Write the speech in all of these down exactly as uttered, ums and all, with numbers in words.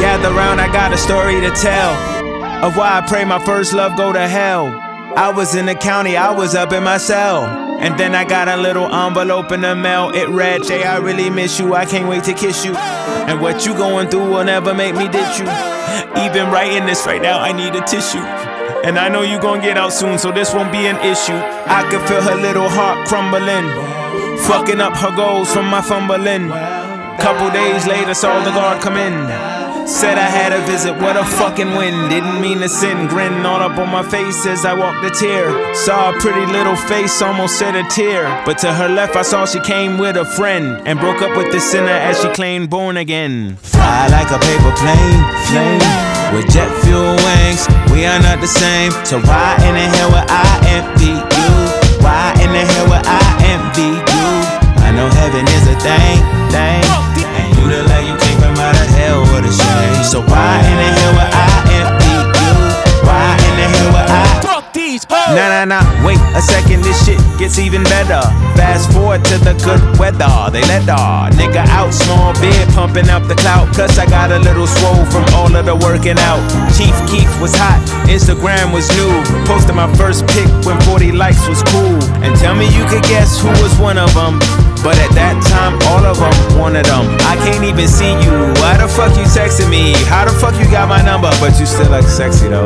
Gather round, I got a story to tell of why I pray my first love go to hell. I was in the county, I was up in my cell, and then I got a little envelope in the mail. It read, Jay, I really miss you, I can't wait to kiss you, and what you going through will never make me ditch you. Even writing this right now, I need a tissue, and I know you gon' get out soon, so this won't be an issue. I can feel her little heart crumbling, fucking up her goals from my fumbling. Couple days later, saw the guard come in, said I had a visit, what a fucking win. Didn't mean to sin, grin all up on my face as I walked a tear. Saw a pretty little face, almost shed a tear, but to her left I saw she came with a friend, and broke up with the sinner as she claimed born again. Fly like a paper plane, flame with jet fuel wings. We are not the same, so why in the hell would I envy you? Why in the hell would I envy you? I know heaven is a thing, thing, and you look like you came from out of hell, what a shame. So why in the hell would I envy you? Why in the hell would I? Fuck these hoes! Nah, nah, nah, wait a second, this shit gets even better. Fast forward to the good weather. They let the nigga out, small bid, pumping up the clout. Plus I got a little swole from all of the working out. Chief Keef was hot, Instagram was new. Posted my first pic when forty likes was cool. And tell me you could guess who was one of them, but at that time, all of them wanted them. I can't even see you. Why the fuck you texting me? How the fuck you got my number? But you still look sexy though.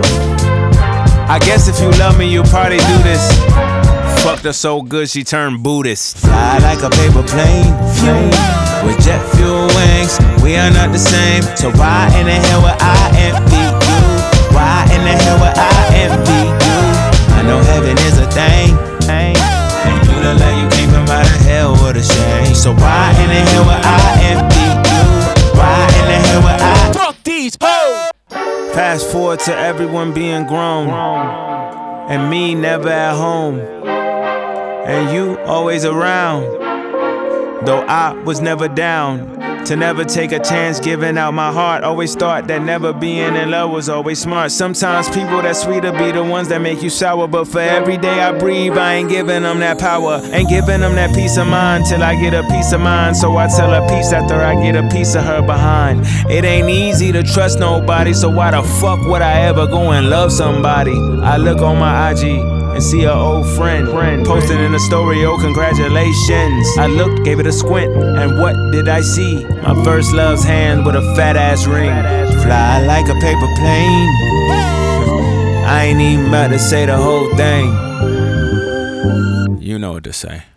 I guess if you love me, you'll probably do this. Fucked her so good, she turned Buddhist. Fly like a paper plane, flame with jet fuel wings. We are not the same, so why in the hell would I envy you? Why in the hell would I envy you? I know heaven is a thing, thing, and you look like you came from out of hell, what a shame. So why in the hell would I envy you? Why in the hell would I? Fuck these hoes! Fast forward to everyone being grown, and me never at home, and you always around, though I was never down. To never take a chance giving out my heart. Always thought that never being in love was always smart. Sometimes people that sweeter be the ones that make you sour, but for every day I breathe, I ain't giving them that power. Ain't giving them that peace of mind till I get a peace of mind. So I tell her peace after I get a piece of her behind. It ain't easy to trust nobody, so why the fuck would I ever go and love somebody? I look on my I G and see an old friend, friend posted in a story, oh congratulations. I looked, gave it a squint, and what did I see? My first love's hand with a fat ass ring. Fly like a paper plane. I ain't even about to say the whole thing. You know what to say.